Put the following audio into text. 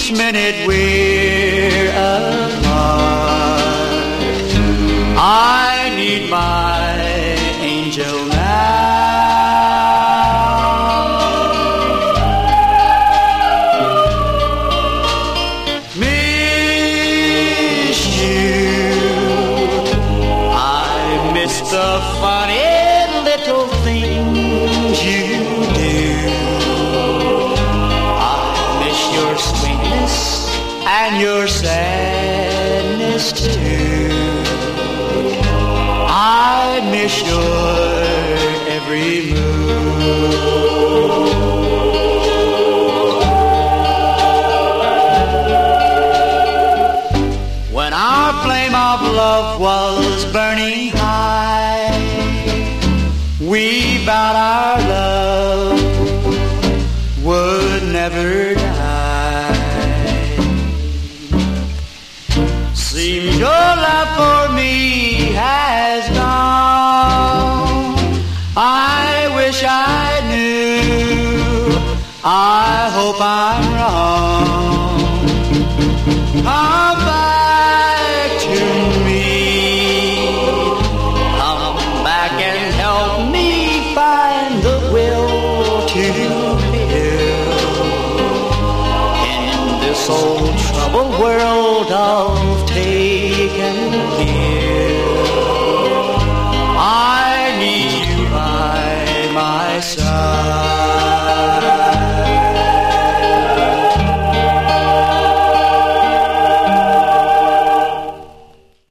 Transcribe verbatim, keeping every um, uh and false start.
each minute we're apart. I need my angel now. Miss you. I miss the funny little things you do. I miss your sweetness and your sadness too. I miss your every move. When our flame of love was burning high, we vowed our love would never die. Seems your love for me has gone. I wish I knew. I hope I'm wrong. Come back to me. Come back and help me find the will to live in this old troubled world of take and give. I need you by my side.